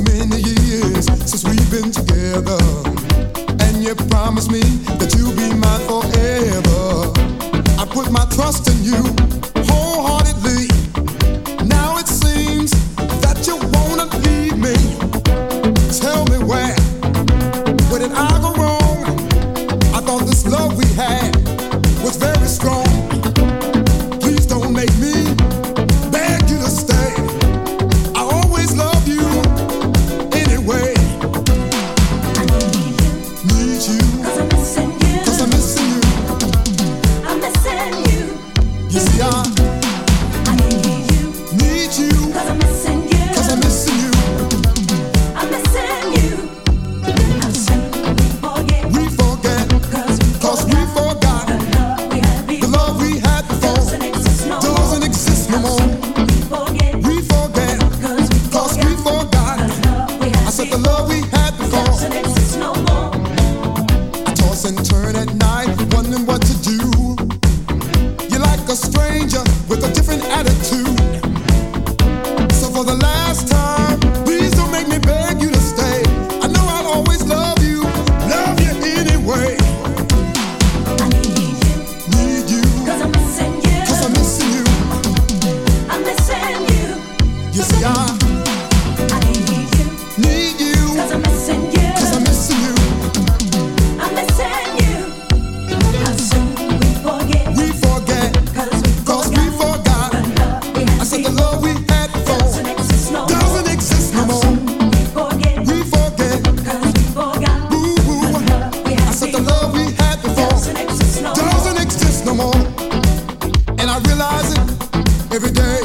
many years since we've been together, and you promised me that you'll be mine forever. I put my trust in you wholeheartedly. Now it seems that you wanna leave me. Tell me where did I go wrong? I thought this love we had was very strong. Please don't make me beg you to stay. I always love you anyway. Need you, 'cause I'm missing you. 'Cause I'm missing you. I'm missing you. You see, I need you. Need you, 'cause I'm missing you. 'Cause I'm missing you. I'm missing you. How soon we forget. 'Cause we forgot the love we had before doesn't exist no more. We forget, 'cause we forgot. I said the love we had before doesn't exist no more. I toss and turn at night, wondering what to do. You're like a stranger with a different attitude. So for the last time, please don't make me beg you to stay. I know I'll always love you anyway. I need you, 'cause I'm missing you. 'Cause I'm missing you. I'm missing you. You see, I I need you, need you. 'cause I'm missing you. 'Cause I'm missing you. I'm missing you. How soon we forget. We forget, 'cause we forgot. I said the love we had before doesn't exist no more. doesn't exist no How more. soon we forget. We forget, 'Cause we forgot. boo boo. I said the love we had before doesn't exist no more. doesn't exist no more. And I realize it every day.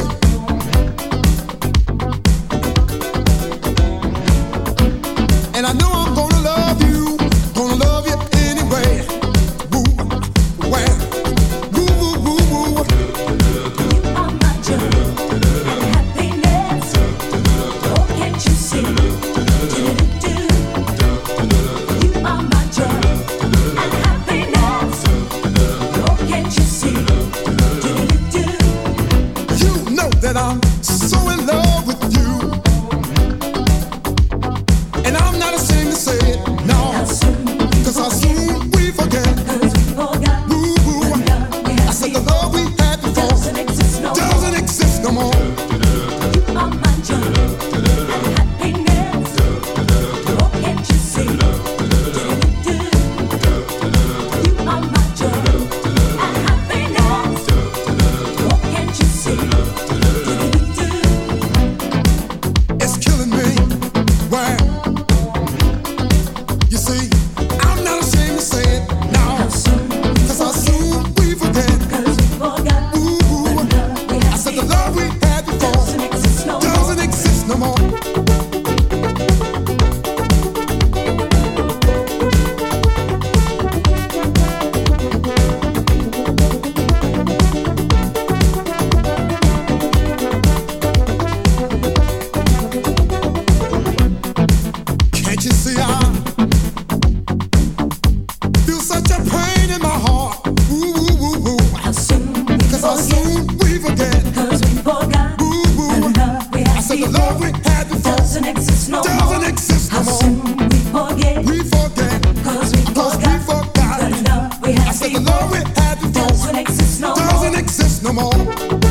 And I know I'm gonna love you anyway. Woo, where? Woo, woo, woo, woo. You are my joy and happiness. Oh, can't you see? Do-do-do-do. You are my joy and happiness. Oh, can't you see? Do-do-do-do. You know that I'm so in love with you, and I'm not ashamed to say it, no. How soon 'Cause how soon we forget. 'cause we forgot. Woo, woo. I said the love we had before Doesn't exist no more. doesn't exist no more. You are my joy and happiness. Oh, can't you see? Do-do-do-do. You are my joy and happiness. Oh, can't you see? Do-do-do-do. It's killing me. Where? You see, I'm not ashamed to say it now. How soon 'Cause how soon we forget. 'cause we forgot. Ooh, I said the love we had before Doesn't exist no more. doesn't exist no more. Can't you see I feel such a pain in my heart? Ooh, ooh, ooh, ooh. How soon 'Cause how soon we forget. 'cause we forgot. Ooh, ooh. The love we I had said the before love we had before doesn't exist no more. doesn't exist no How more. soon we forget. We forget, 'Cause we 'cause we forgot. forgot. The love we I had said the before love we had before doesn't exist no more. doesn't exist no more.